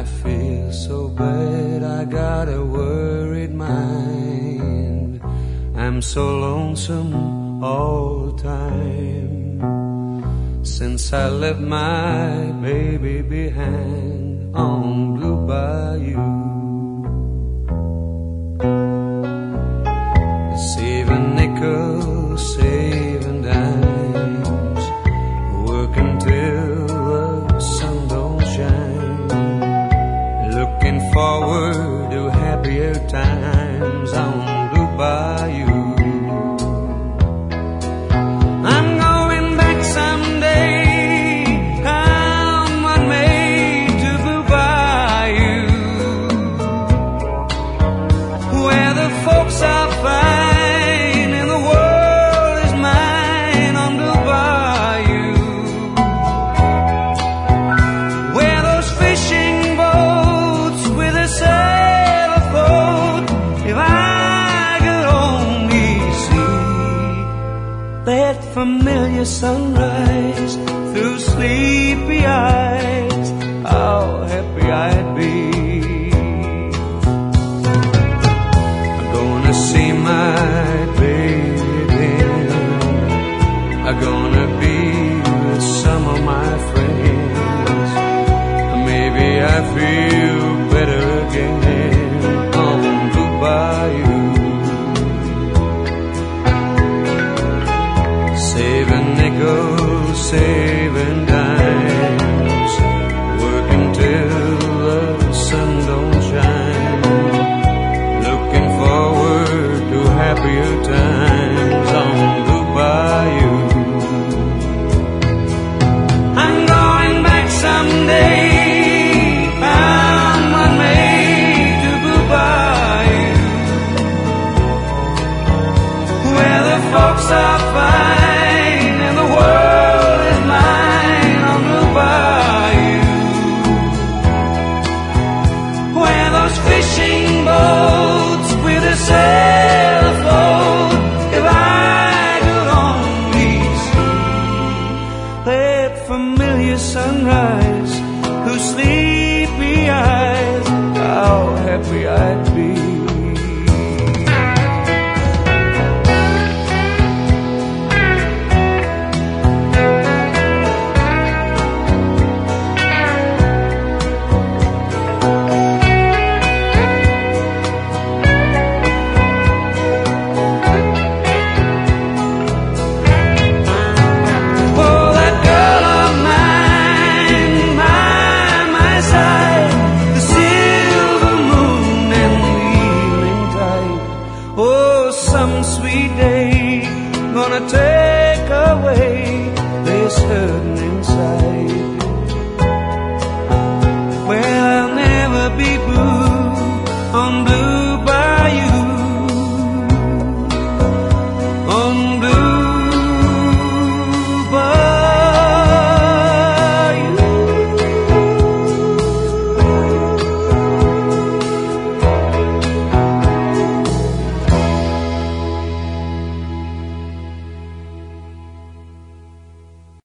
I feel so bad, I got a worried mind. I'm so lonesome all the time, since I left my baby behind on Blue Bayou. Saving nickels, saving dimes, working till the sun don't shine, looking forward to happier times on Blue Bayou. I'm going back someday, I'm on way to Blue Bayou, where the folks are fine and the world is mine on Blue Bayou, where those fishing boats with a sail afloat, if I could only see that familiar sunrise through sleepy eyes, how happy I'd be. I'm gonna see my baby again, I'm gonna be with some of my friends. Maybe I feel better again on Blue Bayou. Saving nickels, saving dimes, working till the sun don't shine, looking forward to happier times on Blue Bayou. I'm going back someday, I'm on way to Blue Bayou, where the folks are fine and the world is mine on Blue Bayou, where those fishing boats with a sail afloat, if I could only see that familiar sunrise whose sleepy eyes, how happy I'd be. Oh, that girl of mine by my side, the silver moon and the evening tide. Oh, some sweet day gonna take away this hurting inside.